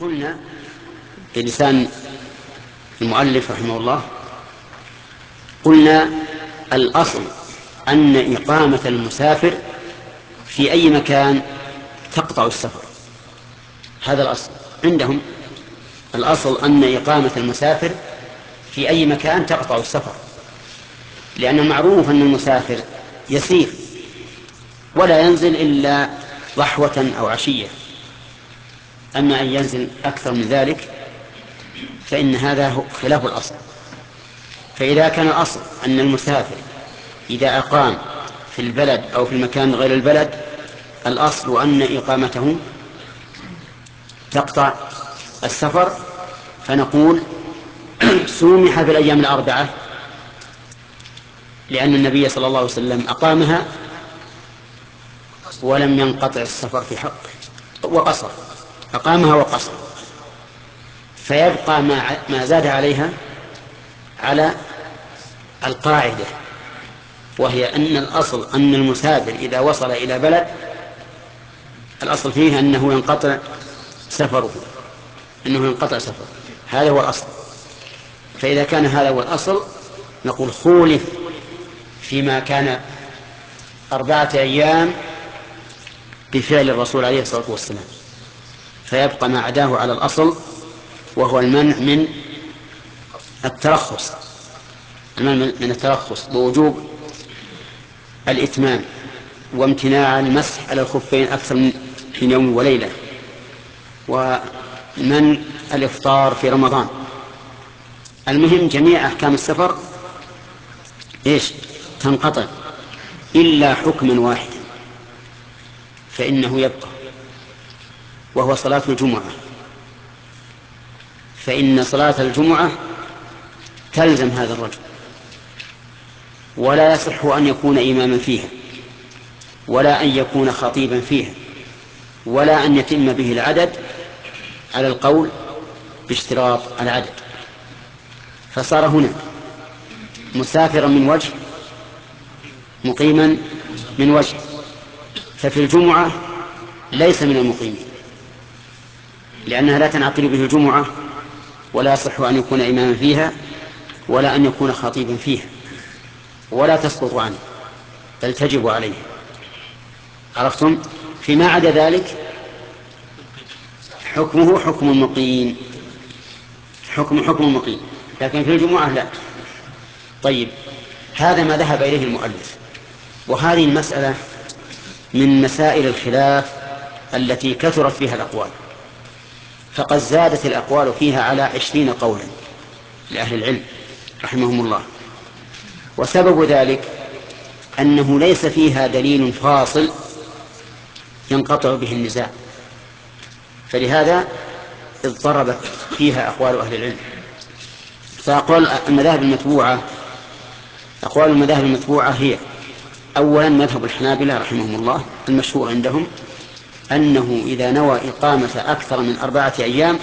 قلنا بلسان المؤلف رحمه الله، قلنا الأصل أن إقامة المسافر في أي مكان تقطع السفر. هذا الأصل عندهم، الأصل أن إقامة المسافر في أي مكان تقطع السفر، لأن المعروف أن المسافر يسير ولا ينزل إلا ضحوة أو عشية، أما أن ينزل أكثر من ذلك فإن هذا خلاف الأصل. فإذا كان الأصل أن المسافر إذا أقام في البلد أو في المكان غير البلد الأصل أن إقامته تقطع السفر، فنقول سومح في الأيام الأربعة لأن النبي صلى الله عليه وسلم أقامها ولم ينقطع السفر في حقه وقصر، أقامها وقصر، فيبقى ما زاد عليها على القاعدة، وهي أن الأصل أن المسافر إذا وصل إلى بلد الأصل فيه أنه ينقطع سفره، هذا هو الأصل. فإذا كان هذا هو الأصل نقول خولف فيما كان 4 أيام بفعل الرسول عليه الصلاة والسلام، فيبقى ما عداه على الأصل، وهو المنع من الترخص بوجوب الإتمام وامتناع المسح على الخفين أكثر من يوم وليلة، ومن الإفطار في رمضان. المهم جميع أحكام السفر تنقطع إلا حكما واحدا فإنه يبقى، وهو صلاة الجمعة. فإن صلاة الجمعة تلزم هذا الرجل، ولا يصح أن يكون إماما فيها، ولا أن يكون خطيبا فيها، ولا أن يتم به العدد على القول باشتراط العدد. فصار هنا مسافرا من وجه، مقيما من وجه. ففي الجمعة ليس من المقيمين لأنها لا تنعقد به الجمعة، ولا يصح أن يكون إماما فيها، ولا أن يكون خطيبا فيها، ولا تسقط عنه بل تجب عليه. عرفتم؟ فيما عدا ذلك حكمه حكم مقيم، لكن في الجمعة لا. طيب، هذا ما ذهب إليه المؤلف. وهذه المسألة من مسائل الخلاف التي كثرت فيها الأقوال، فقد زادت الأقوال فيها على 20 قولا لأهل العلم رحمهم الله. وسبب ذلك أنه ليس فيها دليل فاصل ينقطع به النزاع، فلهذا اضطربت فيها أقوال أهل العلم. فأقوال المذاهب المتبوعة هي: أولا مذهب الحنابلة رحمهم الله المشهور عندهم أنه إذا نوى إقامة أكثر من 4 أيام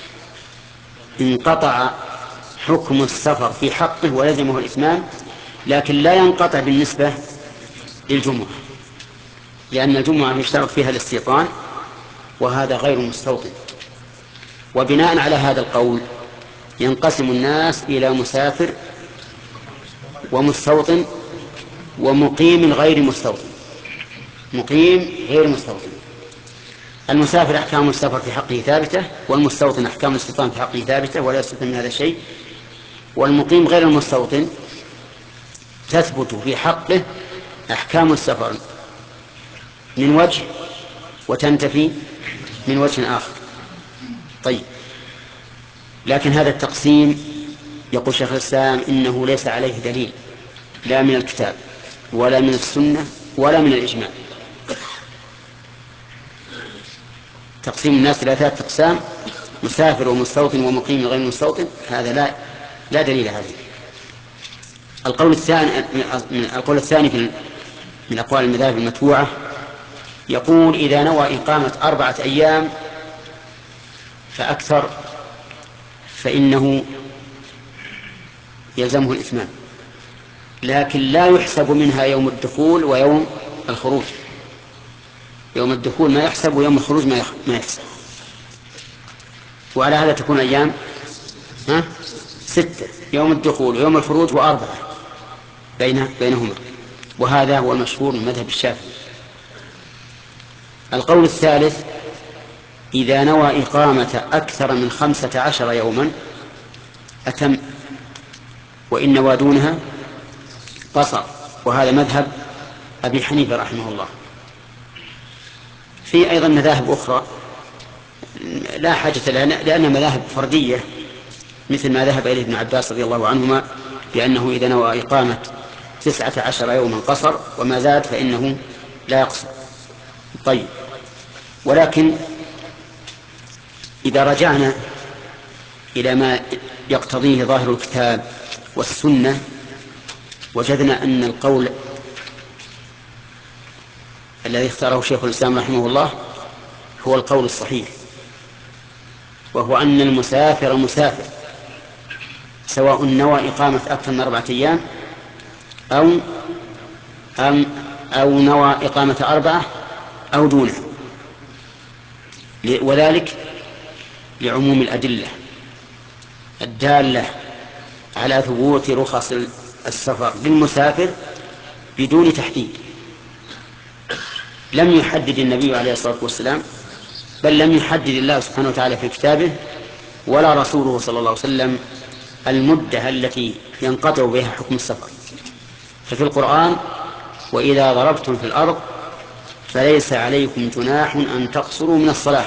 انقطع حكم السفر في حقه ولزمه الإتمام، لكن لا ينقطع بالنسبة للجمعة، لأن الجمعة يشترط فيها الاستيطان وهذا غير مستوطن. وبناء على هذا القول ينقسم الناس إلى مسافر ومستوطن ومقيم غير مستوطن. المسافر أحكام السفر في حقه ثابتة، والمستوطن أحكام الاستيطان في حقه ثابتة ولا يستثنى من هذا شيء. والمقيم غير المستوطن تثبت في حقه أحكام السفر من وجه وتنتفي من وجه آخر. طيب، لكن هذا التقسيم يقول شيخ الإسلام إنه ليس عليه دليل لا من الكتاب ولا من السنة ولا من الإجماع. تقسيم الناس إلى 3 أقسام: مسافر ومستوطن ومقيم غير مستوطن، هذا لا دليل عليه. القول الثاني من أقوال المذاهب المتبوعة يقول إذا نوى إقامة 4 أيام فأكثر فإنه يلزمه الإتمام، لكن لا يحسب منها يوم الدخول ويوم الخروج. يوم الدخول ما يحسب ويوم الخروج ما يحسب. وعلى هذا تكون أيام 6: يوم الدخول ويوم الخروج وأربعة بينهما، وهذا هو المشهور من مذهب الشافعي. القول الثالث: إذا نوى إقامة أكثر من 15 يوما أتم، وإن نوى دونها قصر، وهذا مذهب أبي حنيفة رحمه الله. في أيضا مذاهب أخرى لا حاجة لها لأنها مذاهب فردية، مثل ما ذهب إليه ابن عباس رضي الله عنهما بأنه إذا نوى إقامة 19 يوما قصر، وما زاد فإنه لا يقصر. طيب، ولكن إذا رجعنا إلى ما يقتضيه ظاهر الكتاب والسنة وجدنا أن القول الذي اختاره شيخ الإسلام رحمه الله هو القول الصحيح، وهو أن المسافر مسافر سواء نوى إقامة أكثر من 4 أيام أو نوى إقامة 4 أو دونه، وذلك لعموم الأدلة الدالة على ثبوت رخص السفر للمسافر بدون تحديد. لم يحدد النبي عليه الصلاة والسلام، بل لم يحدد الله سبحانه وتعالى في كتابه ولا رسوله صلى الله عليه وسلم المدة التي ينقطع بها حكم السفر. ففي القرآن: وإذا ضربتم في الأرض فليس عليكم جناح أن تقصروا من الصلاة.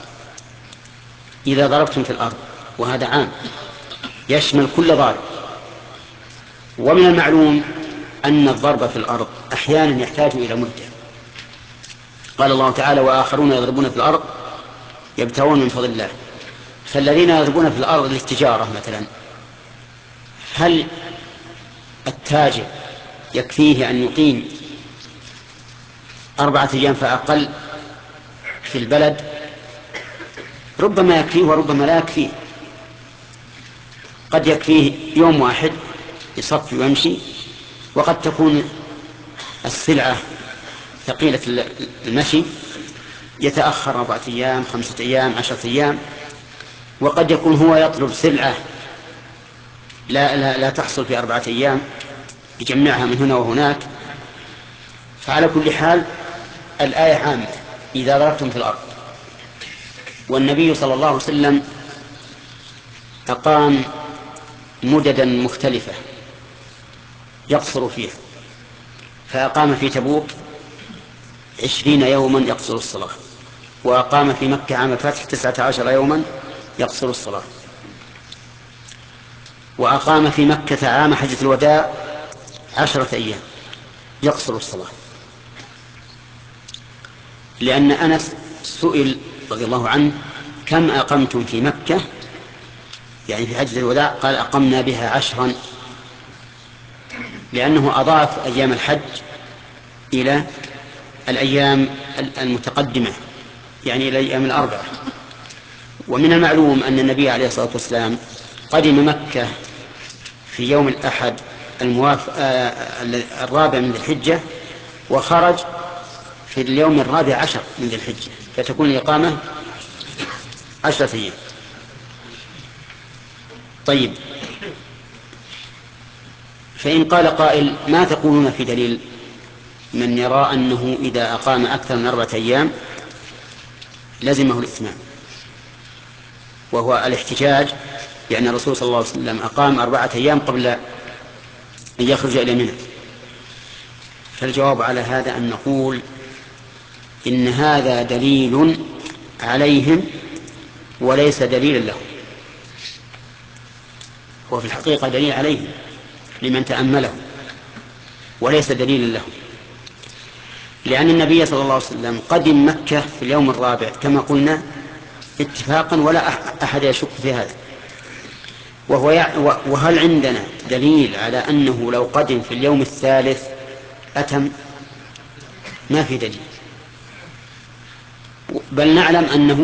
إذا ضربتم في الأرض، وهذا عام يشمل كل ضارب. ومن المعلوم أن الضرب في الأرض أحيانا يحتاج إلى مدة. قال الله تعالى: وآخرون يضربون في الأرض يبتغون من فضل الله. فالذين يضربون في الأرض للتجارة مثلا، هل التاجر يكفيه أن يقيم 4 أيام فأقل في البلد؟ ربما يكفيه وربما لا يكفيه. قد يكفيه يوم واحد يصفي ويمشي، وقد تكون السلعة ثقيلة المشي يتأخر 4 أيام 5 أيام 10 أيام، وقد يكون هو يطلب سلعة لا تحصل في 4 أيام يجمعها من هنا وهناك. فعلى كل حال الآية عامة: إذا ضربتم في الأرض. والنبي صلى الله عليه وسلم أقام مددا مختلفة يقصر فيها، فأقام في تبوك 20 يوما يقصر الصلاة، وأقام في مكة عام الفتح 19 يوما يقصر الصلاة، وأقام في مكة عام حجة الوداع 10 أيام يقصر الصلاة. لأن أنس سئل رضي الله عنه: كم أقمتم في مكة يعني في حجة الوداع؟ قال: أقمنا بها 10، لأنه أضاف أيام الحج إلى الأيام المتقدمة، يعني إلى الأيام 4. ومن المعلوم أن النبي عليه الصلاة والسلام قدم مكة في يوم الأحد الرابع من ذي الحجة، وخرج في اليوم 14 من ذي الحجة، فتكون الإقامة 10 أيام. طيب، فإن قال قائل: ما تقولون في دليل من يرى أنه إذا أقام أكثر من 4 أيام لزمه الإتمام؟ وهو الاحتجاج بأن الرسول صلى الله عليه وسلم أقام 4 أيام قبل أن يخرج إلى منى. فالجواب على هذا أن نقول: إن هذا دليل عليهم وليس دليلا لهم. هو في الحقيقة دليل عليهم لمن تأمله، وليس دليلا لهم، لأن النبي صلى الله عليه وسلم قدم مكة في اليوم الرابع كما قلنا اتفاقا، ولا أحد يشك في هذا. وهل عندنا دليل على أنه لو قدم في اليوم الثالث أتم؟ ما في دليل، بل نعلم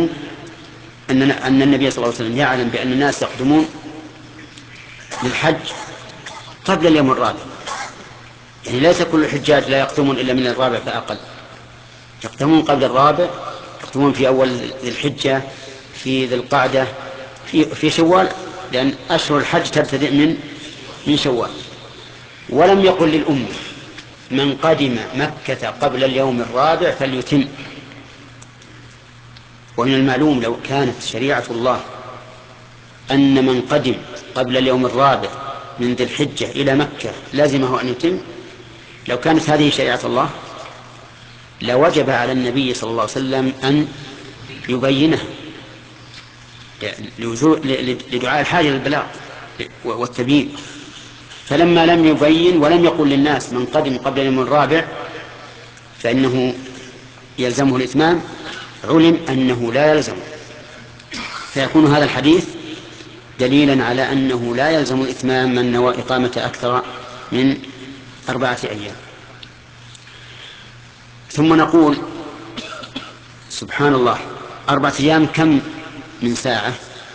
أن النبي صلى الله عليه وسلم يعلم بأن الناس يقدمون للحج قبل اليوم الرابع. يعني ليس كل الحجاج لا يقدمون إلا من الرابع فأقل، يقدمون قبل الرابع، يقدمون في أول ذي الحجة، في ذي القعدة، في شوال، لأن أشهر الحج تبتدئ من شوال. ولم يقل للأمة من قدم مكة قبل اليوم الرابع فليتم. ومن المعلوم لو كانت شريعة الله أن من قدم قبل اليوم الرابع من ذي الحجة إلى مكة لازمه أن يتم، لو كانت هذه شريعة الله لوجب على النبي صلى الله عليه وسلم أن يبينها لدعاء الحاجة للبلاغ والتبيين. فلما لم يبين ولم يقل للناس من قدم قبل اليوم الرابع فإنه يلزمه الإتمام، علم أنه لا يلزم، فيكون هذا الحديث دليلا على أنه لا يلزم الإتمام من نوى إقامة أكثر من 4 أيام. ثم نقول سبحان الله، 4 أيام كم من ساعة؟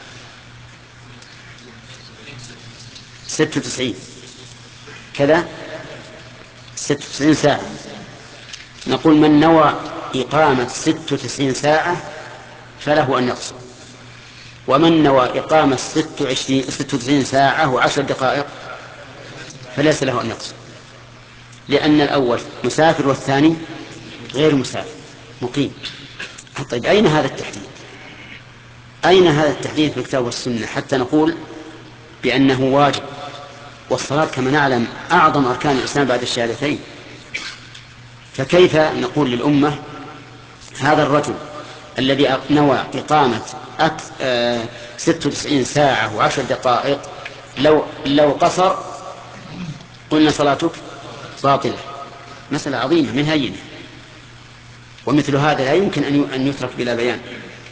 96 كذا، 96 ساعة. نقول من نوى إقامة 96 ساعة فله أن يقصر، ومن نوى إقامة 96 ساعة و10 دقائق فليس له أن يقصر، لأن الأول مسافر والثاني غير مسافر مقيم. طيب أين هذا التحديد؟ أين هذا التحديد في الكتاب والسنة حتى نقول بأنه واجب؟ والصلاة كما نعلم أعظم أركان الإسلام بعد الشهادتين، فكيف نقول للأمة هذا الرجل الذي نوى إقامة 96 ساعة و10 دقائق لو قصر قلنا صلاتك باطلة؟ مسألة عظيمة من هينة، ومثل هذا لا يمكن أن يترك بلا بيان.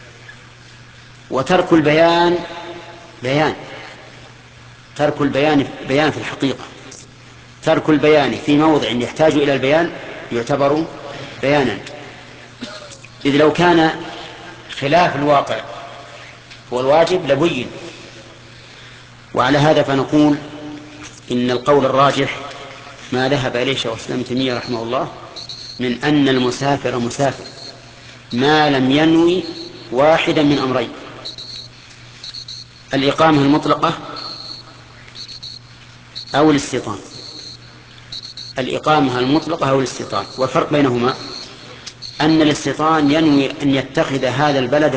وترك البيان بيان، ترك البيان بيان في الحقيقة. ترك البيان في موضع يحتاج إلى البيان يعتبر بيانا، إذ لو كان خلاف الواقع والواجب لبين. وعلى هذا فنقول إن القول الراجح ما ذهب إليه شيخ الإسلام ابن تيمية رحمه الله من أن المسافر مسافر ما لم ينوي واحدا من أمرين: الإقامة المطلقة أو الاستيطان. الإقامة المطلقة أو الاستيطان، والفرق بينهما أن الاستيطان ينوي أن يتخذ هذا البلد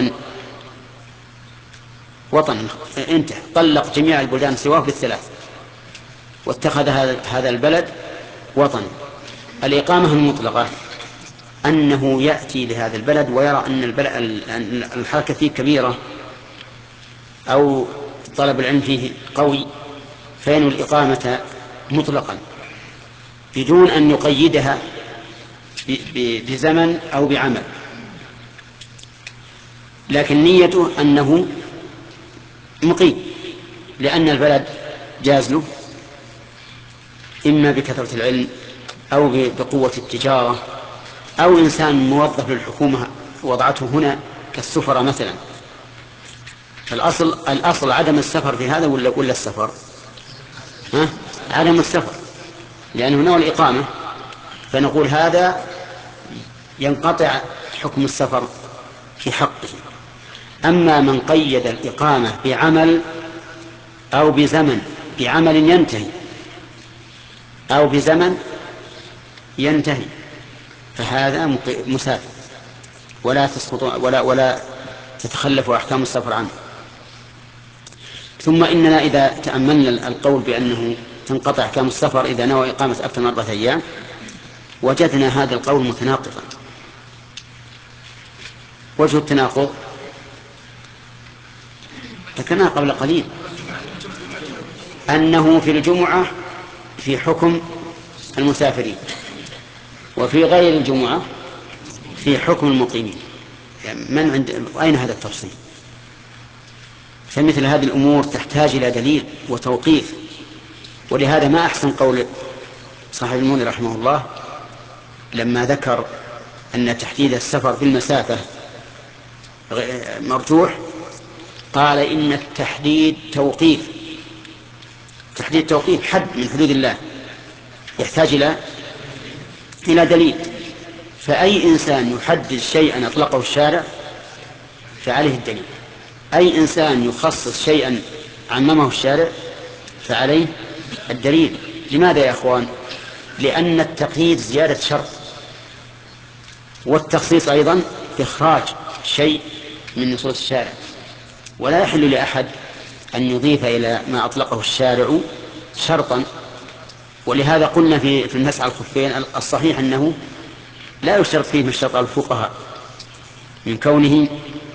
وطنا انتهى، طلق جميع البلدان سواه بالثلاث واتخذ هذا البلد وطنا. الإقامة المطلقة أنه يأتي لهذا البلد ويرى أن الحركة فيه كبيرة أو طلب العلم فيه قوي فينوي الإقامة مطلقا بدون أن يقيدها بزمن أو بعمل، لكن نيته أنه مقيم، لأن البلد جاز له إما بكثرة العلم أو بقوة التجارة أو إنسان موظف للحكومة وضعته هنا كالسفرة مثلا. الأصل عدم السفر في هذا ولا السفر؟ عدم السفر، لأنه نوى الإقامة، فنقول هذا ينقطع حكم السفر في حقه. أما من قيد الإقامة بعمل أو بزمن، بعمل ينتهي أو بزمن ينتهي، فهذا مسافر ولا تسقط ولا تتخلف أحكام السفر عنه. ثم إننا إذا تأملنا القول بأنه تنقطع أحكام السفر إذا نوى إقامة أكثر من 4 أيام وجدنا هذا القول متناقضا. وجه التناقض ذكرناه قبل قليل، أنه في الجمعة في حكم المسافرين وفي غير الجمعة في حكم المقيمين. يعني أين هذا التفصيل؟ فمثل هذه الأمور تحتاج إلى دليل وتوقيف. ولهذا ما أحسن قول صاحب المنذر رحمه الله لما ذكر أن تحديد السفر بالمسافة مرجوح، قال إن التحديد توقيف، تحديد توقيف حد من حدود الله يحتاج إلى دليل. فأي إنسان يحدد شيئا أطلقه الشارع فعليه الدليل، أي إنسان يخصص شيئا عممه الشارع فعليه الدليل. لماذا يا أخوان؟ لأن التقييد زيادة شرط، والتخصيص أيضا إخراج شيء من نصوص الشارع، ولا يحل لأحد أن يضيف إلى ما أطلقه الشارع شرطا. ولهذا قلنا في المسح على الخفين الصحيح أنه لا يشترط فيه ما اشترط الفقهاء من كونه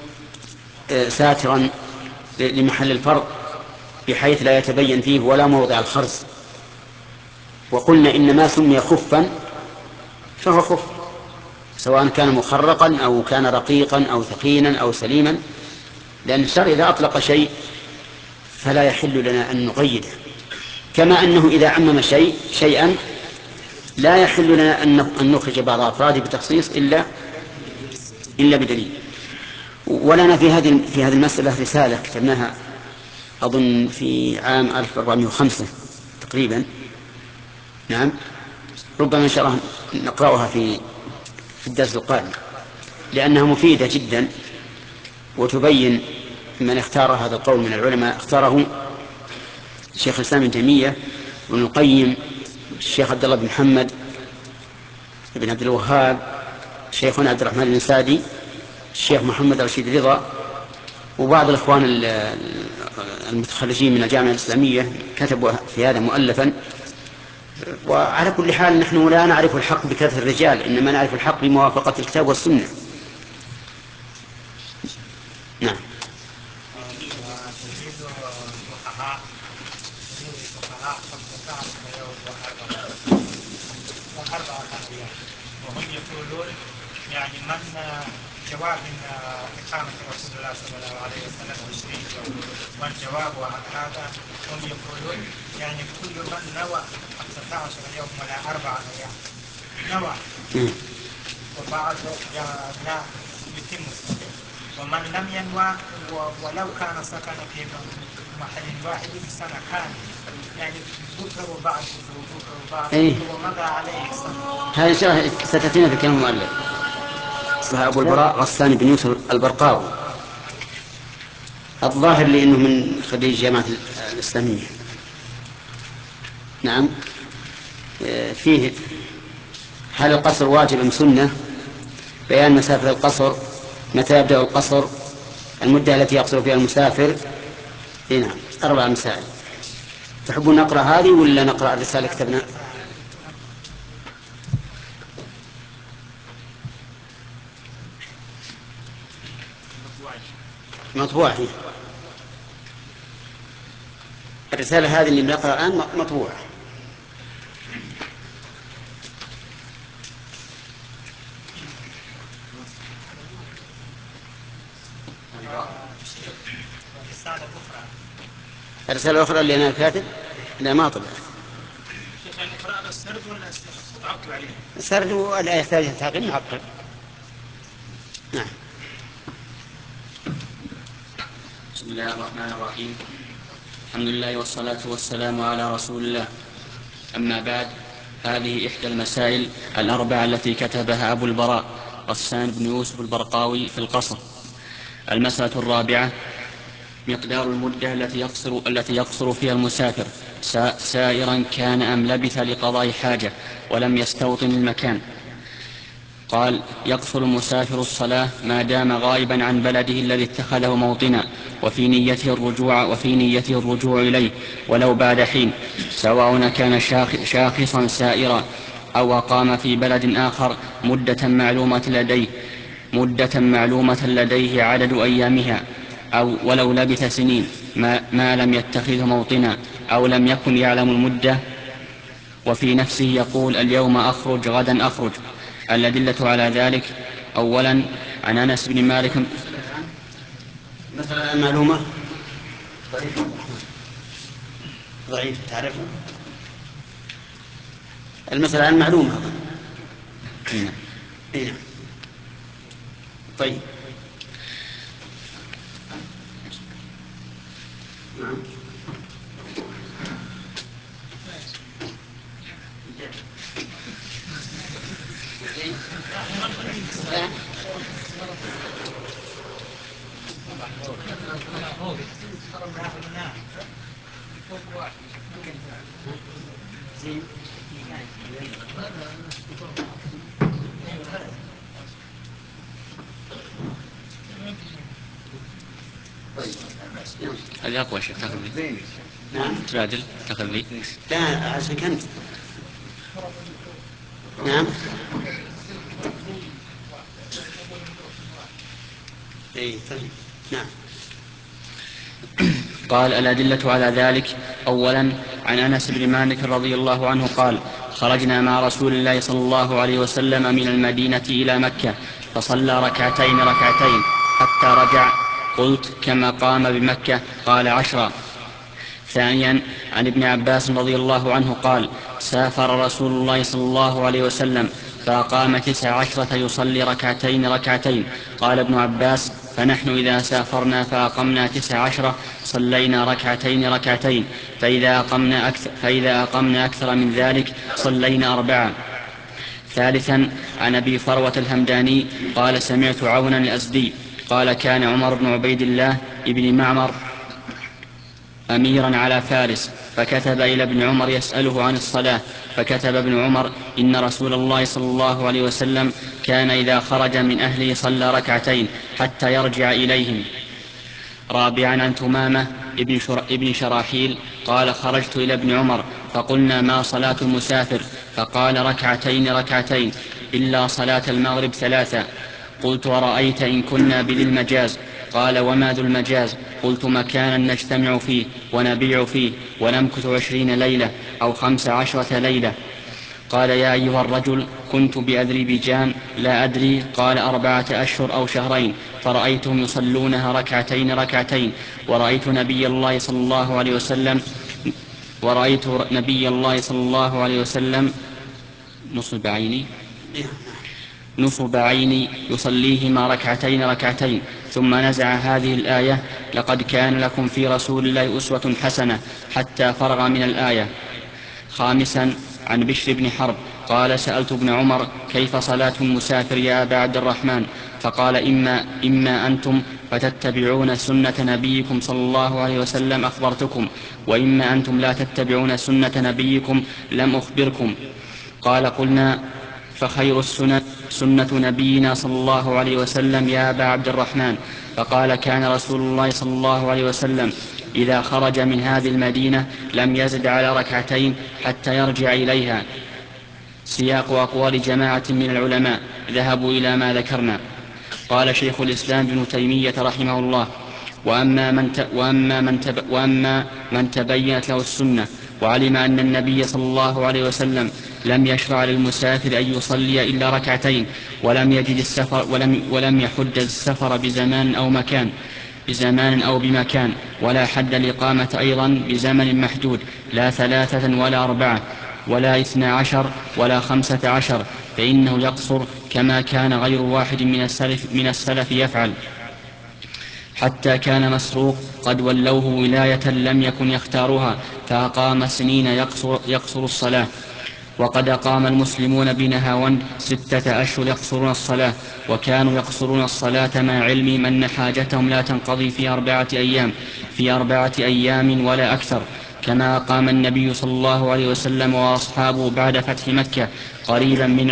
ساترا لمحل الفرض بحيث لا يتبين فيه ولا موضع الخرز. وقلنا إن ما سمي خفا فهو خف، سواء كان مخرقا أو كان رقيقا أو ثقيلا أو سليما، لأن الشرع إذا أطلق شيء فلا يحل لنا أن نقيده، كما أنه إذا عمم شيئا لا يحل لنا أن نخرج بعض أفراده بتخصيص إلا بدليل. ولنا في هذه المسألة رسالة كتبناها أظن في عام 1405 تقريبا. نعم، ربما إن شاء الله نقرأها في الدرس القادم، لأنها مفيدة جدا وتبين من اختار هذا القول من العلماء. اختاره الشيخ الإسلام ابن تيمية وابن القيم، الشيخ عبد الله بن محمد بن عبد الوهاب، شيخنا عبد الرحمن بن سعدي، الشيخ محمد رشيد رضا، وبعض الإخوان المتخرجين من الجامعة الإسلامية كتبوا في هذا مؤلفا. وعلى كل حال نحن لا نعرف الحق بكثرة الرجال، إنما نعرف الحق بموافقة الكتاب والسنة. نعم. وهم يقولون يعني من جواب إقامة رسول الله صلى الله عليه وسلم 20 يوم، من جوابه عن هذا هم يقولون يعني كل من نوى 15 يوم ولا 4 أيام نوى، وبعض لا يتم الصلاة، ومن لم ينوى ولو كان سكن في محل واحد سنة كاملة، يعني بكر وبعد بكر وبعد ومضى عليه سنة. هذه إن شاء الله ستأتينا في كلام المؤلف. اسمها أبو البراء غسان بن يوسف البرقاوي، الظاهر لي أنه من خريج جامعة الإسلامية. نعم. فيه هل القصر واجب أم سنة؟ بيان مسافة القصر، متى يبدأ القصر، المدة التي يقصر فيها المسافر. نعم، 4 مسائل. تحبون نقرأ هذه ولا نقرأ الرسالة كتبنا؟ مطبوعة. الرسالة هذه اللي بنقرأ الآن مطبوعة. الرسالة الأخرى اللي أنا كاتب لا ما طبعت. نقرأ السرد ولا تعقب عليه؟ السرد ولا يحتاج تعقيب، نعقب. نعم. بسم الله الرحمن الرحيم. الحمد لله والصلاة والسلام على رسول الله. أما بعد، هذه إحدى المسائل 4 التي كتبها أبو البراء غسان بن يوسف البرقاوي في القصر. المسألة 4: مقدار المدة التي يقصر فيها المسافر سائرا كان أم لبث لقضاء حاجة ولم يستوطن المكان. قال: يقصر المسافر الصلاة ما دام غائبا عن بلده الذي اتخذه موطنا وفي نيته الرجوع إليه ولو بعد حين، سواء كان شاخصا سائرا أو أقام في بلد آخر مدة معلومة لديه عدد أيامها، أو ولو لبث سنين ما لم يتخذه موطنا أو لم يكن يعلم المدة، وفي نفسه يقول اليوم أخرج غدا أخرج. الأدلة على ذلك: أولا عن أنس بن مالك. مثلا المعلومة ضعيف تعرفه. المسألة المعلومة. نعم. طيب. نعم. هذه أقوى شيء تأخذ ذي. نعم تبادل تأخذ ذي. لا عشان كنت نعم اي طيب نعم. قال الأدلة على ذلك: أولا عن أنس بن مالك رضي الله عنه قال: خرجنا مع رسول الله صلى الله عليه وسلم من المدينة إلى مكة فصلى ركعتين حتى رجع. قلت: كما قام بمكة؟ قال: 10. ثانيا عن ابن عباس رضي الله عنه قال: سافر رسول الله صلى الله عليه وسلم فأقام 19 يصلي ركعتين. قال ابن عباس: فنحن إذا سافرنا فأقمنا 19 صلينا ركعتين، فإذا أقمنا أكثر من ذلك صلينا 4. ثالثا عن أبي فروة الهمداني قال: سمعت عونا الأزدي قال: كان عمر بن عبيد الله ابن معمر أميرا على فارس، فكتب إلى ابن عمر يسأله عن الصلاة، فكتب ابن عمر: إن رسول الله صلى الله عليه وسلم كان إذا خرج من أهله صلى ركعتين حتى يرجع إليهم. رابعا عن ثمامة ابن شراحيل قال: خرجت إلى ابن عمر فقلنا: ما صلاة المسافر؟ فقال: ركعتين إلا صلاة المغرب 3. قلت: ورأيت إن كنا بذي المجاز؟ قال: وما ذو المجاز؟ قلت: مكانا نجتمع فيه ونبيع فيه ونمكث 20 ليلة أو 15 ليلة. قال: يا أيها الرجل، كنت بأذربيجان لا أدري. قال: 4 أشهر أو شهرين، فرأيتهم يصلونها ركعتين، ورأيت نبي الله صلى الله عليه وسلم نصب عيني يصليهما ركعتين. ثم نزع هذه الآية: لقد كان لكم في رسول الله أسوة حسنة، حتى فرغ من الآية. خامسا عن بشر بن حرب قال: سألت ابن عمر: كيف صلاة المسافر يا أبا عبد الرحمن؟ فقال: إما أنتم فتتبعون سنة نبيكم صلى الله عليه وسلم أخبرتكم، وإما أنتم لا تتبعون سنة نبيكم لم أخبركم. قال: قلنا: فخير السنن سنة نبينا صلى الله عليه وسلم يا أبا عبد الرحمن. فقال: كان رسول الله صلى الله عليه وسلم إذا خرج من هذه المدينة لم يزد على ركعتين حتى يرجع إليها. سياق أقوال جماعة من العلماء ذهبوا إلى ما ذكرنا. قال شيخ الإسلام ابن تيمية رحمه الله: وأما من تبينت له السنة وعلم أن النبي صلى الله عليه وسلم لم يشرع للمسافر أن يصلي إلا ركعتين، ولم يحد السفر بزمان أو بمكان، ولا حد الإقامة أيضا بزمن محدود، لا 3 ولا 4 ولا 12 ولا 15، فإنه يقصر كما كان غير واحد من السلف يفعل. حتى كان مسروق قد ولوه ولاية لم يكن يختارها، فأقام سنين يقصر الصلاة. وقد أقام المسلمون بنهاوند 6 أشهر يقصرون الصلاة، وكانوا يقصرون الصلاة مع علم أن حاجتهم لا تنقضي في 4 أيام ولا أكثر، كما أقام النبي صلى الله عليه وسلم وأصحابه بعد فتح مكة قريبا من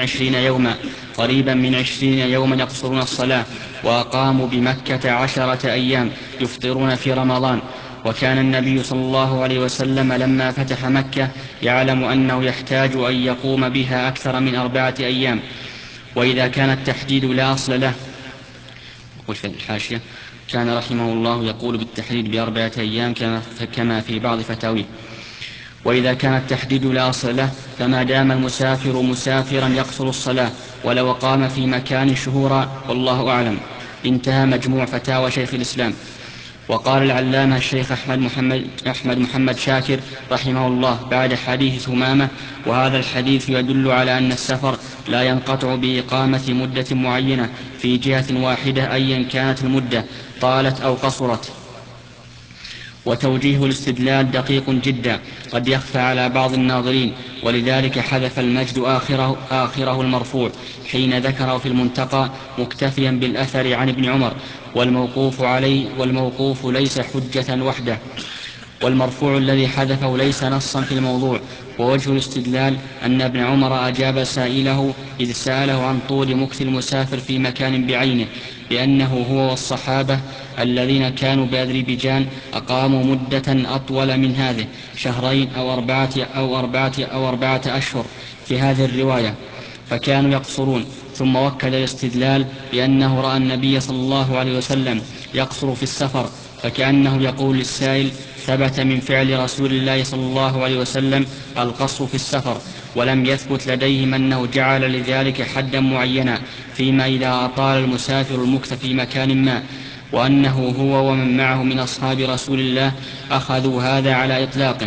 20 يوما يقصرون الصلاة، وأقاموا بمكة 10 أيام يفطرون في رمضان. وكان النبي صلى الله عليه وسلم لما فتح مكة يعلم أنه يحتاج أن يقوم بها أكثر من 4 أيام. وإذا كان التحديد لا أصل له، وفي الحاشية كان رحمه الله يقول بالتحديد ب4 أيام كما في بعض فتاويه. وإذا كان التحديد لا أصل له، فما دام المسافر مسافرا يقصر الصلاة ولو قام في مكان شهورا، والله أعلم. انتهى مجموع فتاوى شيخ الإسلام. وقال العلامة الشيخ أحمد محمد شاكر رحمه الله بعد حديث ثمامة: وهذا الحديث يدل على أن السفر لا ينقطع بإقامة مدة معينة في جهة واحدة أيا كانت المدة، طالت أو قصرت. وتوجيه الاستدلال دقيق جدا قد يخفى على بعض الناظرين، ولذلك حذف المجد آخره المرفوع حين ذكره في المنتقى مكتفيا بالأثر عن ابن عمر، والموقوف ليس حجة وحده، والمرفوع الذي حذفه ليس نصا في الموضوع. ووجه الاستدلال أن ابن عمر أجاب سائله إذ سأله عن طول مكث المسافر في مكان بعينه بأنه هو والصحابة الذين كانوا بأذربيجان أقاموا مدة أطول من هذه، شهرين أو أربعة أشهر في هذه الرواية، فكانوا يقصرون. ثم وكل الاستدلال بأنه رأى النبي صلى الله عليه وسلم يقصر في السفر، فكأنه يقول للسائل: ثبت من فعل رسول الله صلى الله عليه وسلم القصر في السفر، ولم يثبت لديهم أنه جعل لذلك حدا معينا، فيما إذا أطال المسافر المكث في مكان ما، وأنه هو ومن معه من أصحاب رسول الله أخذوا هذا على إطلاقه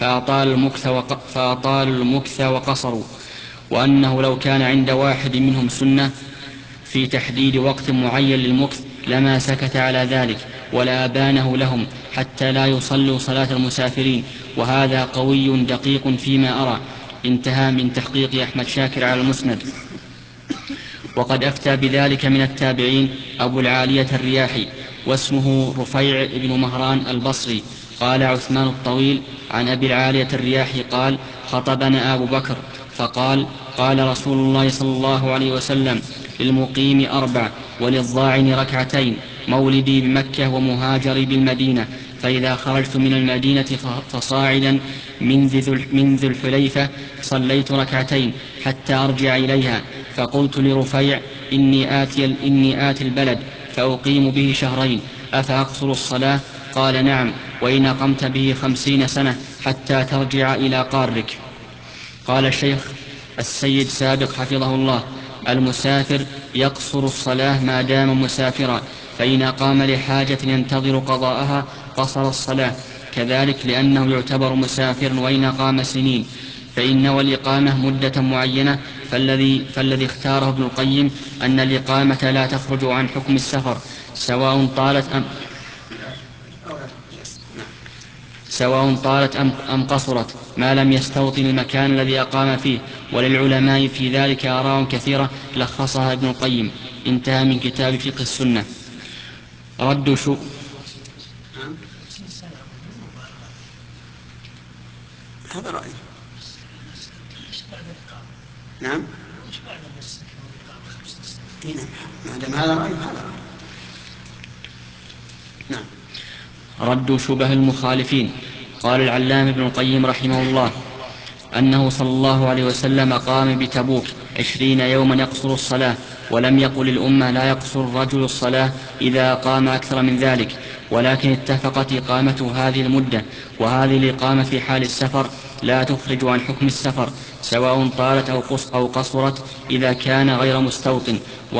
فأطال المكث وقصروا، وأنه لو كان عند واحد منهم سنة في تحديد وقت معين للمكث لما سكت على ذلك ولا أبانه لهم حتى لا يصلوا صلاة المسافرين، وهذا قوي دقيق فيما أرى. انتهى من تحقيق أحمد شاكر على المسند. وقد أفتى بذلك من التابعين أبو العالية الرياحي واسمه رفيع بن مهران البصري. قال عثمان الطويل عن أبي العالية الرياحي قال: خطبنا أبو بكر فقال: قال رسول الله صلى الله عليه وسلم: للمقيم 4 وللضاعن 2 مولدي بمكة ومهاجري بالمدينة، فإذا خرجت من المدينة فصاعدا من ذي الحليفة صليت 2 حتى أرجع إليها. فقلت لرفيع: إني آتي البلد فأقيم به 2 شهرين، أفأقصر الصلاة؟ قال: نعم، وإن أقمت به 50 سنة حتى ترجع إلى قارك. قال الشيخ السيد سابق حفظه الله: المسافر يقصر الصلاة ما دام مسافرا، فإن قام لحاجة ينتظر قضاءها قصر الصلاة، كذلك لأنه يعتبر مسافرا وإن قام سنين، فإن نوى الإقامة مدة معينة، فالذي اختاره ابن القيم أن الإقامة لا تخرج عن حكم السفر سواء طالت أم قصرت ما لم يستوطن المكان الذي أقام فيه. وللعلماء في ذلك آراء كثيرة لخصها ابن القيم. انتهى من كتاب فقه السنة. رد شو هذا رأي. نعم، ما دام هذا رأي هذا رأي. نعم. رد شبه المخالفين. قال العلامة ابن القيم رحمه الله أنه صلى الله عليه وسلم قام بتبوك 20 يوما يقصر الصلاة، ولم يقل الأمة لا يقصر الرجل الصلاة إذا قام أكثر من ذلك، ولكن اتفقت إقامة هذه المدة، وهذه الإقامة في حال السفر لا تخرج عن حكم السفر سواء طالت أو قصرت، إذا كان غير مستوطن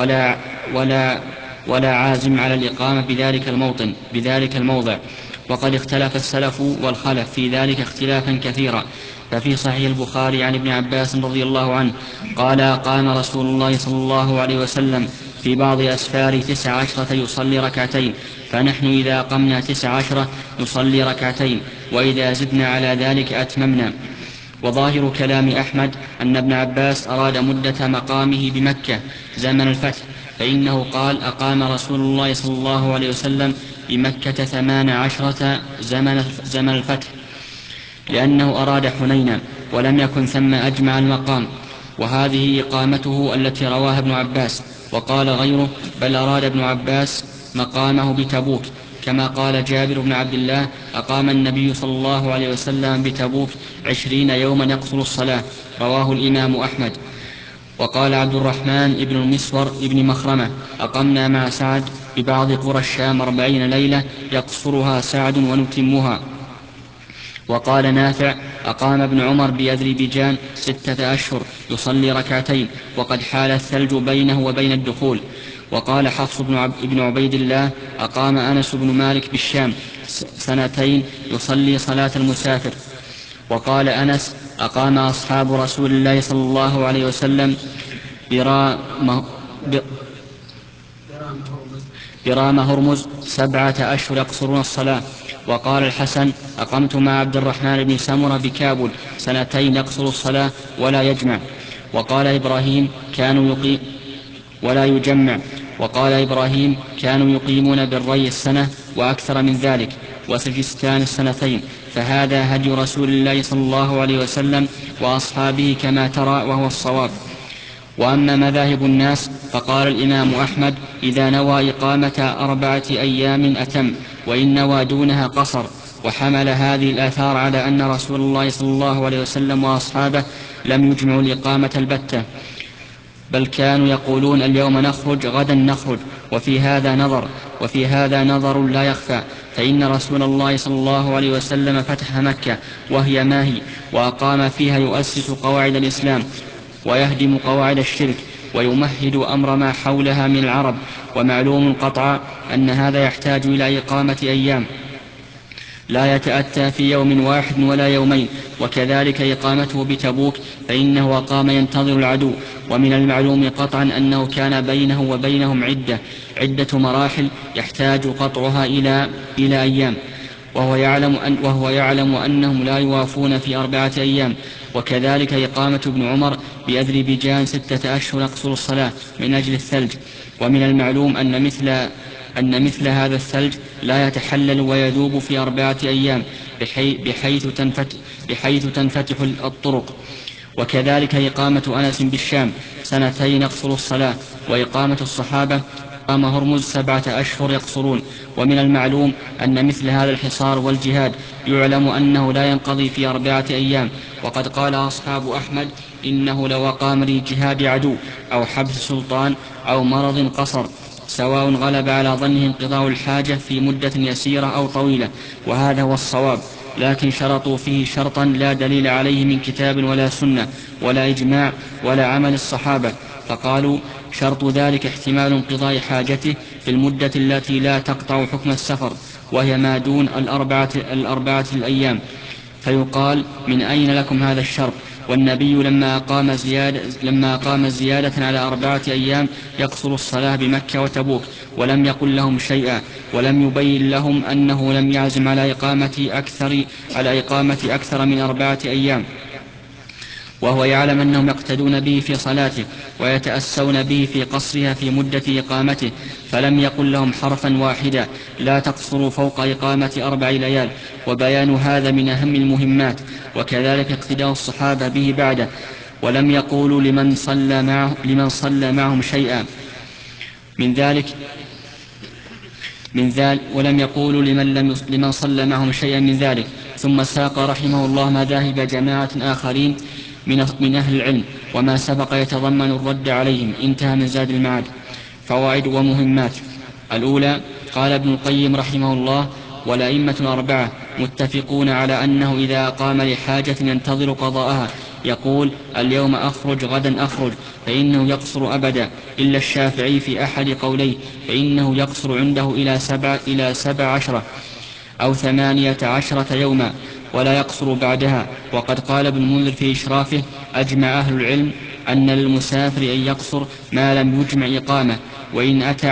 ولا عازم على الإقامة بذلك الموضع. وقد اختلف السلف والخلف في ذلك اختلافا كثيرا. ففي صحيح البخاري عن ابن عباس رضي الله عنه قال: قام رسول الله صلى الله عليه وسلم في بعض أسفار 19 يصلي 2، فنحن إذا قمنا 19 نصلي 2، وإذا زدنا على ذلك أتممنا. وظاهر كلام أحمد أن ابن عباس أراد مدة مقامه بمكة زمن الفتح، فإنه قال: أقام رسول الله صلى الله عليه وسلم بمكة 18 زمن الفتح، لأنه أراد حنينا ولم يكن ثم أجمع المقام، وهذه إقامته التي رواها ابن عباس. وقال غيره: بل أراد ابن عباس مقامه بتبوك، كما قال جابر بن عبد الله: أقام النبي صلى الله عليه وسلم بتبوك 20 يوما يقصر الصلاة، رواه الإمام أحمد. وقال عبد الرحمن ابن المسور ابن مخرمة: أقمنا مع سعد ببعض قرى الشام 40 ليلة يقصرها سعد ونتمها. وقال نافع: أقام ابن عمر بأذربيجان 6 أشهر يصلي 2، وقد حال الثلج بينه وبين الدخول. وقال حفص بن عبيد الله: أقام أنس بن مالك بالشام 2 يصلي صلاة المسافر. وقال أنس: أقام أصحاب رسول الله صلى الله عليه برام هرمز 7 أشهر يقصرون الصلاة. وقال الحسن: أقمت مع عبد الرحمن بن سمرة بكابل 2 يقصر الصلاة ولا يجمع. وقال إبراهيم: ولا يجمع. وقال إبراهيم: كانوا يقيمون بالري 1 وأكثر من ذلك، وسجستان 2. فهذا هدي رسول الله صلى الله عليه وسلم وأصحابه كما ترى، وهو الصواب. وأما مذاهب الناس فقال الإمام أحمد: إذا نوى إقامة 4 أيام أتم، وإن نوى دونها قصر. وحمل هذه الآثار على أن رسول الله صلى الله عليه وسلم وأصحابه لم يجمعوا الإقامة البتة، بل كانوا يقولون: اليوم نخرج، غدا نخرج. وفي هذا نظر لا يخفى، فإن رسول الله صلى الله عليه وسلم فتح مكة وهي ماهي، وأقام فيها يؤسس قواعد الإسلام ويهدم قواعد الشرك ويمهد أمر ما حولها من العرب. ومعلوم قطعا أن هذا يحتاج إلى إقامة أيام لا يتأتى في يوم واحد ولا يومين. وكذلك إقامته بتبوك، فإنه أقام ينتظر العدو. ومن المعلوم قطعا أنه كان بينه وبينهم عدة مراحل يحتاج قطعها إلى أيام، وهو يعلم أنهم لا يوافون في 4 أيام. وكذلك إقامة ابن عمر بأذربيجان 6 أشهر يقصر الصلاة من أجل الثلج. ومن المعلوم أن مثل هذا الثلج لا يتحلل ويذوب في 4 أيام بحيث تنفتح الطرق. وكذلك إقامة أنس بالشام 2 يقصر الصلاة. وإقامة الصحابة أقام هرمز 7 أشهر يقصرون. ومن المعلوم أن مثل هذا الحصار والجهاد يعلم أنه لا ينقضي في 4 أيام. وقد قال أصحاب أحمد: إنه لو أقام لجهاد عدو أو حبس سلطان أو مرض قصر، سواء غلب على ظنه انقضاء الحاجة في مدة يسيرة أو طويلة. وهذا هو الصواب، لكن شرطوا فيه شرطا لا دليل عليه من كتاب ولا سنة ولا إجماع ولا عمل الصحابة، فقالوا: شرط ذلك احتمال انقضاء حاجته في المدة التي لا تقطع حكم السفر، وهي ما دون الأربعة الأيام. فيقال: من أين لكم هذا الشرط؟ والنبي لما أقام زيادة على 4 أيام يقصر الصلاة بمكة وتبوك ولم يقل لهم شيئا، ولم يبين لهم أنه لم يعزم على إقامة أكثر من 4 أيام، وهو يعلم أنهم يقتدون به في صلاته ويتأسون به في قصرها في مدة إقامته، فلم يقل لهم حرفا واحدا: لا تقصروا فوق إقامة 4 ليال. وبيان هذا من أهم المهمات. وكذلك اقتداء الصحابة به بعده، ولم يقولوا لمن صلى معهم شيئا لمن صلى معهم شيئا من ذلك. ثم ساق رحمه الله مذاهب جماعة آخرين من أهل العلم، وما سبق يتضمن الرد عليهم. انتهى من زاد المعاد. فوائد ومهمات. الأولى: قال ابن القيم رحمه الله: والأئمة 4 متفقون على أنه إذا أقام لحاجة ينتظر قضاءها يقول: اليوم أخرج، غدا أخرج، فإنه يقصر أبدا، إلا الشافعي في أحد قوليه، فإنه يقصر عنده إلى 17 أو 18 يوما، ولا يقصر بعدها. وقد قال ابن المنذر في إشرافه: أجمع أهل العلم أن للمسافر أن يقصر ما لم يجمع إقامة، وإن أتى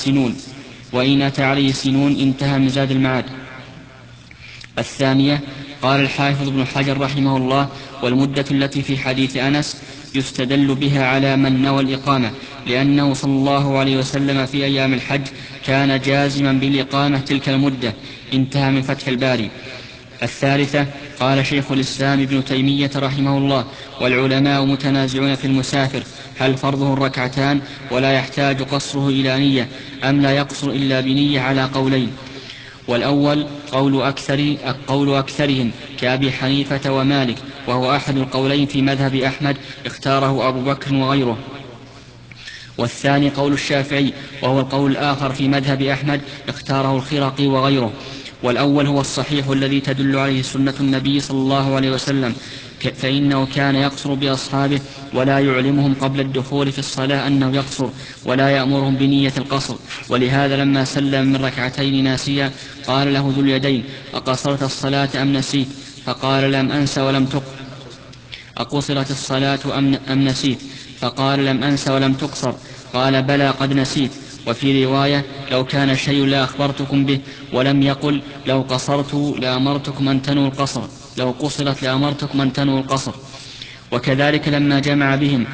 عليه سنون. انتهى من زاد المعاد. الثانية: قال الحافظ ابن حجر رحمه الله: والمدة التي في حديث أنس يستدل بها على من نوى الإقامة، لأنه صلى الله عليه وسلم في أيام الحج كان جازما بالإقامة تلك المدة. انتهى من فتح الباري. الثالثة: قال شيخ الإسلام ابن تيمية رحمه الله: والعلماء متنازعون في المسافر، هل فرضه 2 ولا يحتاج قصره إلى نية، أم لا يقصر إلا بنية، على قولين. والأول قول أكثرهم كأبي حنيفة ومالك، وهو أحد القولين في مذهب أحمد اختاره أبو بكر وغيره. والثاني قول الشافعي، وهو القول الآخر في مذهب أحمد اختاره الخرقي وغيره. والأول هو الصحيح الذي تدل عليه سنة النبي صلى الله عليه وسلم، فإنه كان يقصر بأصحابه ولا يعلمهم قبل الدخول في الصلاة أنه يقصر، ولا يأمرهم بنية القصر. ولهذا لما سلم من 2 ناسيا قال له ذو اليدين: أقصرت الصلاة أم نسيت؟ فقال: لم أنس ولم أقصرت الصلاة أم نسيت؟ فقال: لم أنس ولم تقصر. قال: بلى قد نسيت. وفي رواية لو كان الشيء لأخبرتكم به، ولم يقل لو قصرت لأمرتكم أن تنوا القصر، لو قصرت لأمرتكم أن تنوا القصر. وكذلك لما جمع بهم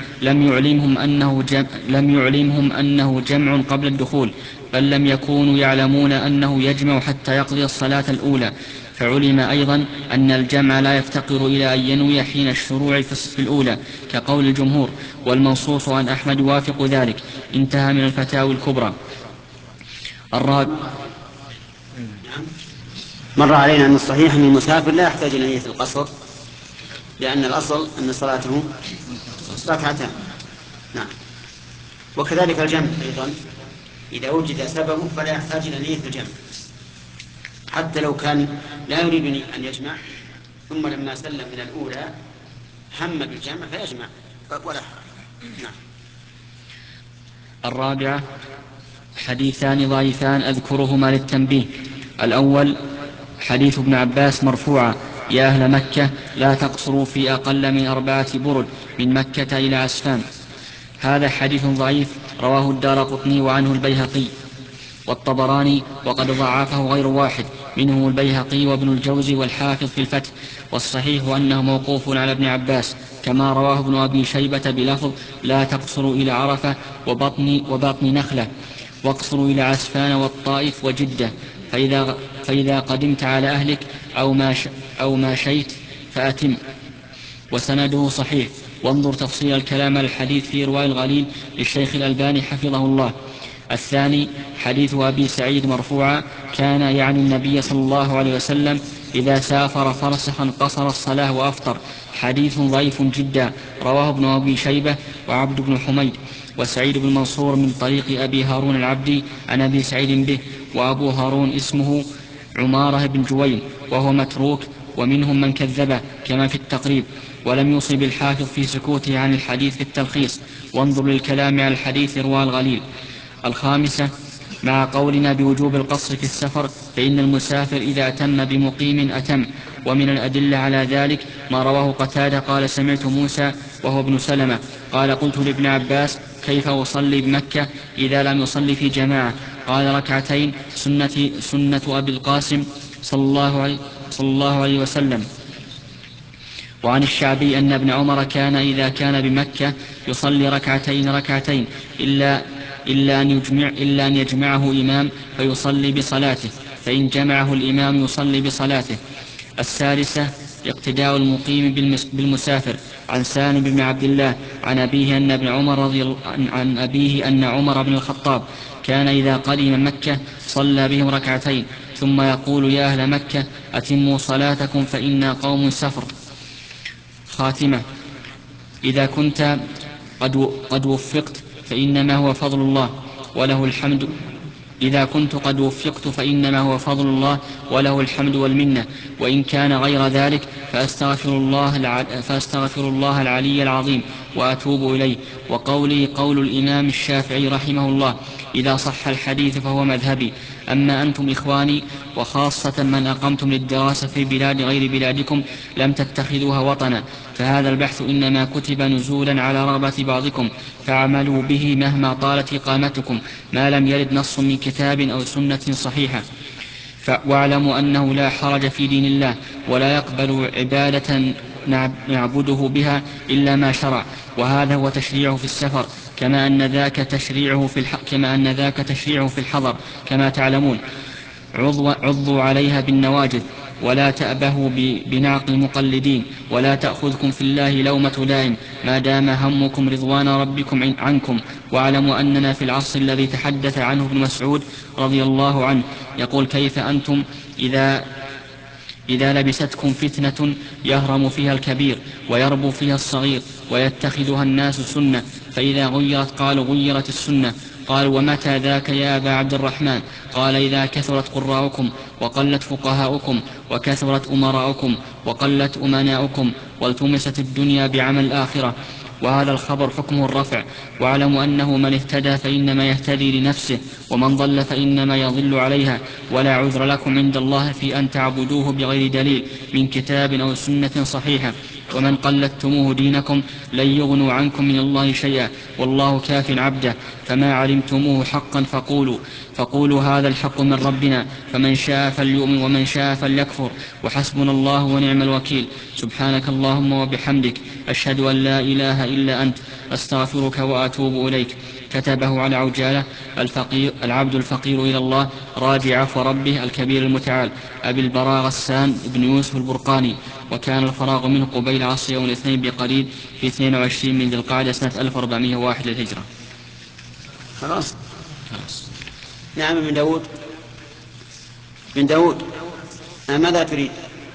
لم يعلمهم أنه جمع قبل الدخول، بل لم يكونوا يعلمون أنه يجمع حتى يقضي الصلاة الأولى، فعلم أيضا أن الجمع لا يفتقر إلى أن ينوي حين الشروع في الأولى كقول الجمهور، والمنصوص عن أحمد يوافق ذلك. انتهى من الفتاوي الكبرى. مر علينا أن الصحيح أن المسافر لا يحتاج إلى نية القصر، لأن الأصل أن صلاته ركعتان. نعم. وكذلك الجمع أيضا إذا وجد سببه فلا يحتاج إلى نية الجمع، حتى لو كان لا يريد أن يجمع ثم لما سلم من الأولى هم بالجمع فيجمع ولا حرج. نعم. الرابعة حديثان ضعيفان أذكرهما للتنبيه. الأول حديث ابن عباس مرفوعا: يا أهل مكة لا تقصروا في أقل من 4 برد من مكة إلى عسفان. هذا حديث ضعيف رواه الدارقطني وعنه البيهقي والطبراني، وقد ضعفه غير واحد منهم البيهقي وابن الجوزي والحافظ في الفتح، والصحيح أنه موقوف على ابن عباس، كما رواه ابن أبي شيبة بلفظ: لا تقصروا إلى عرفة وبطن نخلة، واقصروا إلى عسفان والطائف وجدة، فإذا قدمت على أهلك أو ما شيت فأتم. وسنده صحيح. وانظر تفصيل الكلام على الحديث في إرواء الغليل للشيخ الألباني حفظه الله. الثاني حديث أبي سعيد مرفوعا: كان يعني النبي صلى الله عليه وسلم إذا سافر فرسخا قصر الصلاة وأفطر. حديث ضعيف جدا، رواه ابن أبي شيبة وعبد بن حميد وسعيد بن منصور من طريق أبي هارون العبدي عن أبي سعيد به، وأبو هارون اسمه عمارة بن جويل وهو متروك، ومنهم من كذبه كما في التقريب. ولم يصب الحافظ في سكوته عن الحديث في التلخيص. وانظر للكلام على الحديث إرواء الغليل. الخامسة مع قولنا بوجوب القصر في السفر، فإن المسافر إذا أتم بمقيم أتم. ومن الأدلة على ذلك ما رواه قتادة قال: سمعت موسى وهو ابن سلمة قال: قلت لابن عباس: كيف أصلي بمكة إذا لم يصلي في جماعة؟ قال: ركعتين سنة أبي القاسم صلى الله عليه وسلم. وعن الشعبي أن ابن عمر كان إذا كان بمكة يصلي ركعتين إلا أن يجمعه إمام فيصلي بصلاته، فإن جمعه الإمام يصلي بصلاته. السادسة اقتداء المقيم بالمسافر. عن سالم بن عبد الله عن أبيه أن عمر بن الخطاب كان إذا قدم مكة صلى بهم ركعتين ثم يقول: يا أهل مكة أتموا صلاتكم فإنا قوم سفر. خاتمة: إذا كنت قد وفقت فإنما هو فضل الله وله الحمد. إذا كنت قد وفقت فإنما هو فضل الله وله الحمد والمنة، وإن كان غير ذلك فأستغفر الله العلي العظيم وأتوب إليه. وقولي قول الإمام الشافعي رحمه الله: إذا صح الحديث فهو مذهبي. أما أنتم إخواني وخاصة من أقمتم للدراسة في بلاد غير بلادكم لم تتخذوها وطنا، فهذا البحث إنما كتب نزولا على رغبة بعضكم، فاعملوا به مهما طالت إقامتكم ما لم يرد نص من كتاب أو سنة صحيحة. واعلموا أنه لا حرج في دين الله، ولا يقبل عبادة نعبده بها إلا ما شرع، وهذا هو تشريعه في السفر، كما أن ذاك تشريعه في الحضر كما تعلمون. عضوا عليها بالنواجذ، ولا تأبهوا بنعق المقلدين، ولا تأخذكم في الله لومة لائم، ما دام همكم رضوان ربكم عنكم. واعلموا أننا في العصر الذي تحدث عنه ابن مسعود رضي الله عنه يقول: كيف أنتم إذا لبستكم فتنة يهرم فيها الكبير ويربو فيها الصغير ويتخذها الناس سنة، فإذا غيرت قالوا غيرت السنة. قال: ومتى ذاك يا أبا عبد الرحمن؟ قال: إذا كثرت قراؤكم وقلت فقهاؤكم وكثرت أمراؤكم وقلت أمناؤكم والتمست الدنيا بعمل الآخرة. وهذا الخبر حكمه الرفع. واعلموا أنه من اهتدى فإنما يهتدي لنفسه، ومن ضل فإنما يضل عليها، ولا عذر لكم عند الله في أن تعبدوه بغير دليل من كتاب أو سنة صحيحة. ومن قلدتموه دينكم لن يغنوا عنكم من الله شيئا والله كاف عبده فما علمتموه حقا فقولوا هذا الحق من ربنا فمن شاء فليؤمن ومن شاء فليكفر وحسبنا الله ونعم الوكيل سبحانك اللهم وبحمدك أشهد أن لا إله إلا أنت أستغفرك وأتوب إليك. كتبه على عجالة العبد الفقير إلى الله راجع عفو ربه الكبير المتعال أبي البراء غسان بن يوسف البرقاني، وكان الفراغ منه قبيل عصر يوم الاثنين بقليل في 22 من ذي القعدة سنة 1401 للهجرة. خلاص. نعم. من داود ماذا تريد؟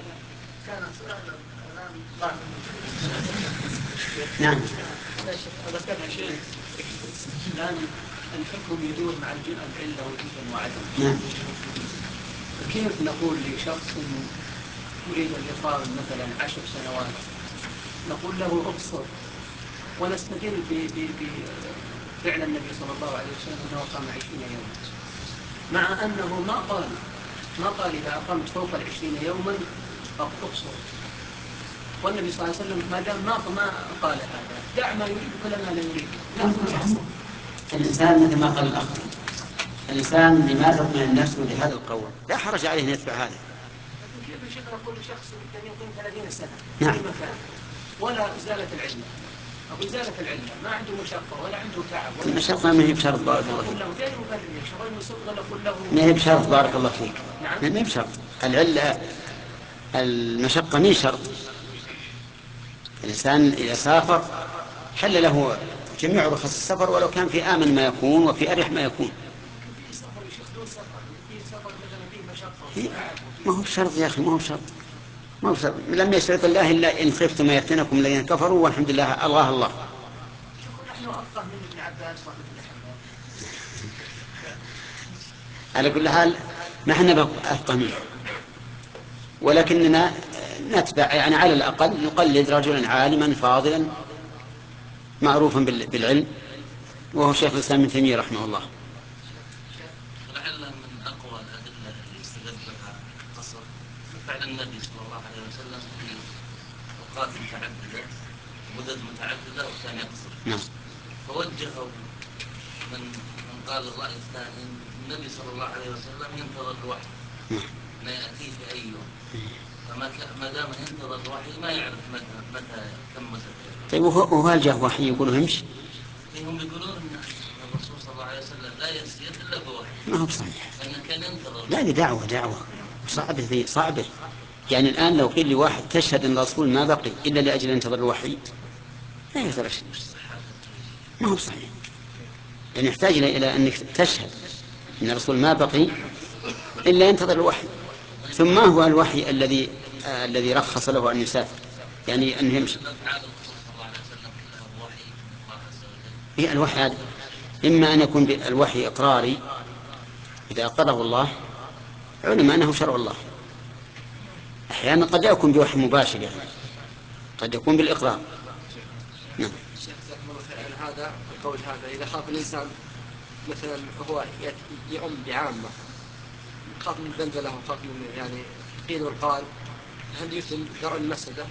نعم. ذكرنا شيء الآن الحكم يدور مع العلة والإذن وعدم. نعم. كيف نقول لشخص يريد أن يقام مثلا 10 سنوات نقول له أبصر ونستدل بفعل النبي صلى الله عليه وسلم أنه قام 20 يوما، مع أنه ما قال إذا أقمت فوق 20 يوما أبصر، والنبي صلى الله عليه وسلم ما دام ما قال هذا دع ما يريد ولا ما لا يريد. الإنسان مثل ما قال الأخ، الإنسان لما تطمئن نفسه لهذا القول لا حرج عليه أن يتبع هذا. كيف شيخ نقول لشخص يريد أن يقيم 30 سنة نعم. في مكان ولا إزالة العلة أو إزالة العلة، ما عنده مشقة ولا عنده تعب ولا المشقة ما هي بشرط بارك الله فيك. ما هي بشرط بارك الله فيك. ما هي بشرط العلة، المشقة مين شرط. الإنسان إذا سافر حل له جميع رخص السفر ولو كان في آمن ما يكون وفي أريح ما يكون. ما هو بشرط يا أخي، ما هو بشرط. لم يشرط الله إلا إن خفتم يفتنكم الذين كفروا والحمد لله ألغاه الله. على كل حال نحن أفقه منه، ولكننا نتبع يعني على الأقل نقلد رجلا عالما فاضلا معروفا بالعلم وهو شيخ الإسلام ابن تيمية رحمه الله. لعل من أقوى الأدلة اللي استدل بها القصر فعل النبي صلى الله عليه وسلم في أوقات متعددة مدد متعددة وكان يقصر. نعم. فوجهوا من قال الرأي الثاني النبي صلى الله عليه وسلم ينتظر الوحي ما يأتيه في أي يوم، فما دام ينتظر الوحي ما يعرف متى كم مدة. طيب وهل جاء وحي يقولوا امشي؟ هم يقولون ان الرسول صلى الله عليه وسلم لا يسير الا بوحي. ما هو صحيح. فإن كان ينتظر. لا، دعوة صعبة. يعني الآن لو قيل لي واحد تشهد أن الرسول ما بقي إلا لأجل أن ينتظر الوحي لا يقدر شيء. ما هو صحيح. يعني يحتاج إلى أنك تشهد أن الرسول ما بقي إلا ينتظر الوحي. ثم ما هو الوحي الذي رخص له أن يسافر يعني أن يمشي؟ هي الوحي هذا إما أن يكون الوحي إقراري إذا أقره الله علم أنه شرع الله، أحيانا قد يكون بوحي مباشر يعني قد يكون بالإقرار. نعم. هذا القول هذا إذا خاف الإنسان مثلا هو يعم بعامة خاف من البلبلة وخاف من يعني قيل والقال، هل يتم درء المفسدة؟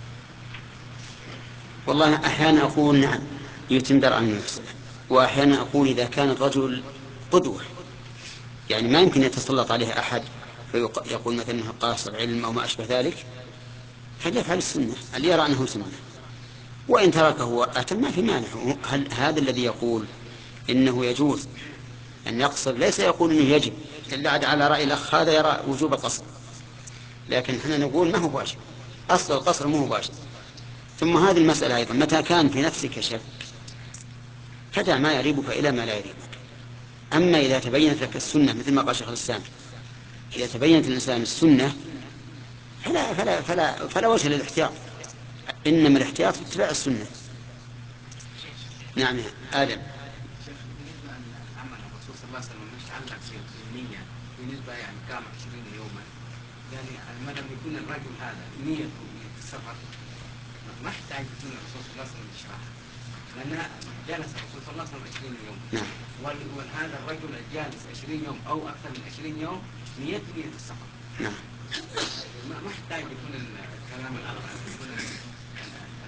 والله أحيانا أقول نعم يتم درء المفسدة، وأحيانا أقول إذا كان الرجل قدوة يعني ما يمكن يتسلط عليه أحد فيقول مثلا أنه قاصر علم أو ما أشبه ذلك فليفعل السنة اللي يرى أنه سنة، وإن تركه أتم ما في مانع. هل هذا الذي يقول إنه يجوز أن يقصر ليس يقول إنه يجب إلا على رأي الأخ هذا يرى وجوب القصر، لكن احنا نقول ما هو واجب، أصل القصر ما هو واجب. ثم هذه المسألة أيضا متى كان في نفسك شك فدع ما يريبك إلى ما لا يريبك. أما إذا تبينت لك السنة مثل ما قال شيخ الإسلام إذا تبينت الإنسان السنة فلا وجه للاحتياط، إنما الاحتياط في اتباع السنة. نعم. آدم. بالنسبة لعمل الرسول صلى الله عليه وسلم يتعلق بالنية بالنسبة يعني كام 20 يوما، يعني ما دام يكون الرجل هذا نيته السفر ما يحتاج يكون الرسول صلى الله عليه وسلم يشرحها، لأن جلس الرسول صلى الله عليه وسلم 20 يوم. نعم. وهذا الرجل الجالس 20 يوم أو أكثر من 20 يوم نيته نية السفر. نعم. ما يحتاج يكون الكلام الأربعة يكون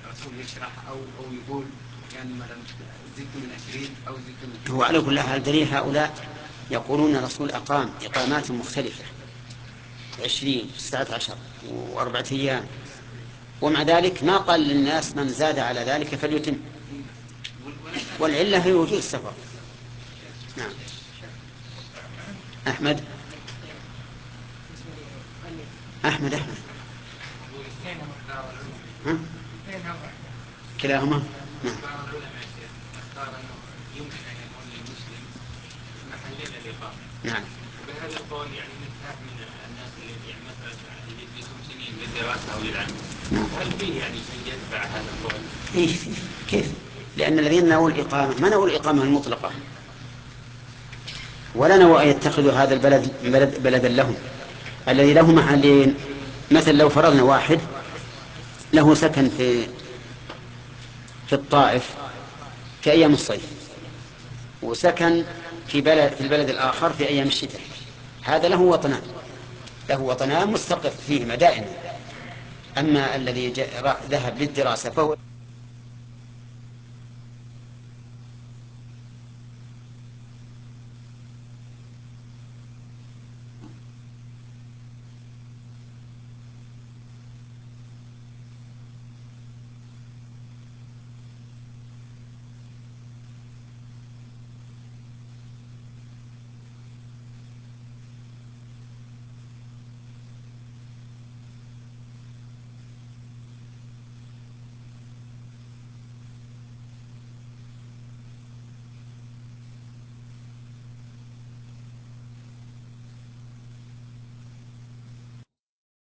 الرسول يشرح أو يقول يعني مثلا زدت من 20 أو زدت من هو على كل حال دليل هؤلاء يقولون الرسول أقام إقامات مختلفة 20 19 و4 أيام، ومع ذلك ما قال للناس من زاد على ذلك فليتم، والعلة هي وجود السفر. نعم. أحمد ها؟ كلاهما. نعم. اختار أنه يمكن أن يكون للمسلم محلين الإقامة. نعم. وبهذا القول يعني ننتهي من الناس اللي يعني مثلا اللي يجلسون سنين للدراسة أو للعمل. هل فيه يعني شيء يدفع هذا القول؟ إيه كيف؟ لأن الذين نووا الإقامة ما نووا الإقامة المطلقة، ولا نووا أن يتخذوا هذا البلد بلدا لهم، الذي له محلين. مثل لو فرضنا واحد له سكن في الطائف في أيام الصيف، وسكن في البلد الآخر في أيام الشتاء، هذا له وطنان مستقر فيهما دائما. أما الذي ذهب للدراسة فهو